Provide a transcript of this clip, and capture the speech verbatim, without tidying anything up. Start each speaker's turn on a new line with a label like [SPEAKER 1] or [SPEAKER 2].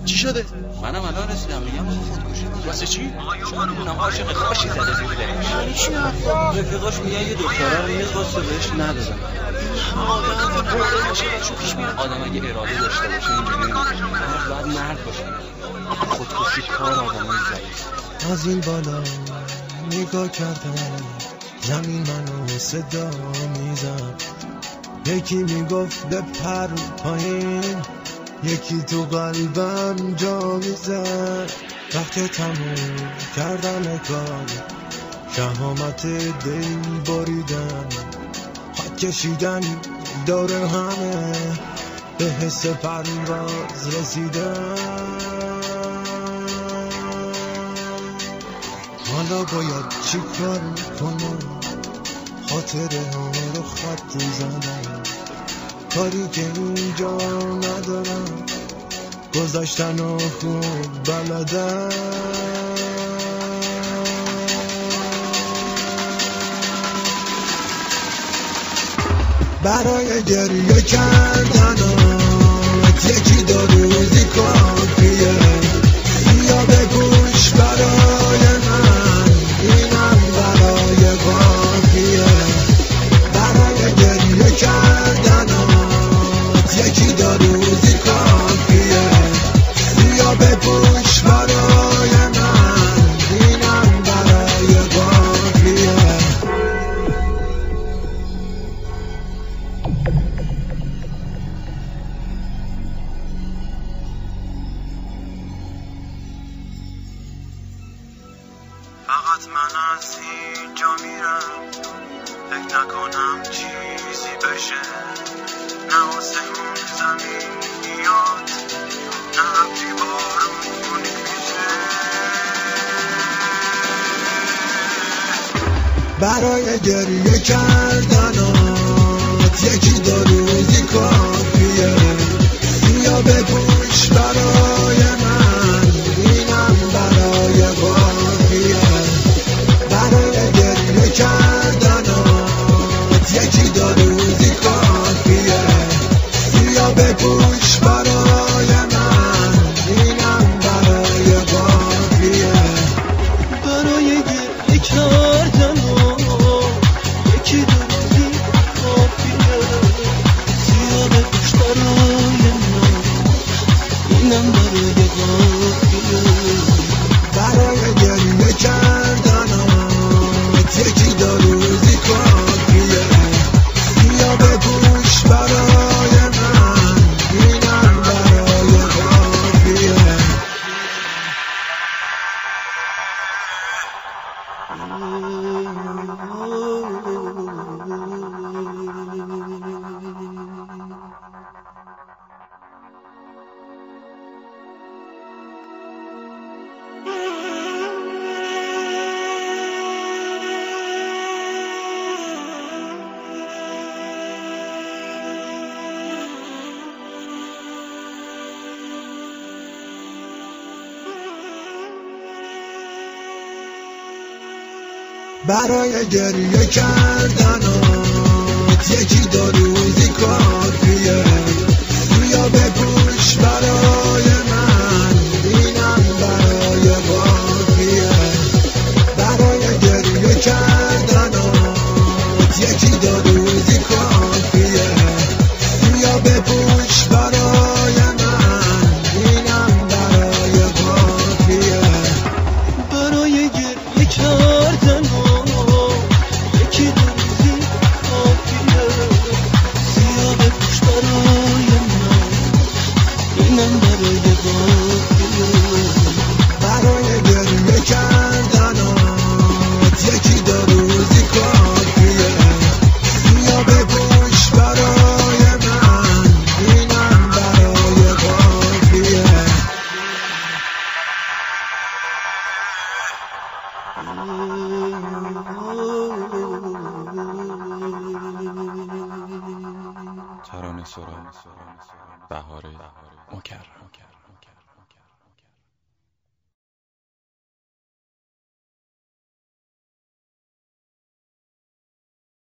[SPEAKER 1] چی شده؟
[SPEAKER 2] منم الان رسیدم میگم خودکشی
[SPEAKER 1] واسه چی؟
[SPEAKER 2] چون میدونم عاشق خوشی زده زیر دلش.
[SPEAKER 1] یعنی چی حرفا؟
[SPEAKER 2] رفیقاش میگن یه دختره رو میخواسته بهش ندادن.
[SPEAKER 1] آدم اراده باشه برشون پیش میاد.
[SPEAKER 2] آدم اگه اراده داشته باشه اینجوری نمیشه. مرد باید مرد باشه. خودکشی کار آدمای ضعیف.
[SPEAKER 3] از این بالا نگاه کردم زمین منو صدا میزد، یکی میگفت بپر پایین، یکی تو قلبم جا میزد. وقتی تموم کردم کار شهامت دل بریدن، خط کشیدن دور همه به حس پرواز رسیدن. حالا باید چی کار کنم؟ خاطره ها رو خط زنم، کاری که اینجا ندارم، گذاشتن و خوب بلدم. برای گریه کردنات یکی دو روزی کافیه، یا بگوش برای من اینم برای کافیه. برای گریه کردنات یکی دو روزی کافیه، یا بگوش برای من اینم برای کافیه. فقط من از اینجا میرم، فکر نکنم چیزی بشه، نه آسمون زمین میاد، نه ابری بارونی میشه. برای گریه کردنات یکی دو روزی کافیه، یا بگوش برای من اینم برای کافیه. برای گریه کردنات یکی دو روزی کافیه، یا بگوش برای من اینم برای کافیه. برای گریه کردنات یکی دو روزی کافیه، یا بگوش برای من اینم برای کافیه. برای گریه کردنات یکی دو روزی کافیه، یا بگوش برای من اینم برای کافیه. برای گریه کردنات یکی دو روزی کافیه، یا بگوش برای من اینم برای کافیه. برای گریه کردنات یکی دو روزی کافیه، یا بگوش برای من اینم برای کافیه. برای گریه کردنات یکی دو روزی کافیه، یا بگوش برای من اینم برای کافیه. برای گریه کردنات یکی دو روزی کافیه، یا بگوش برای من اینم برای کافیه.
[SPEAKER 2] ترانه سرا بهاره مکرم.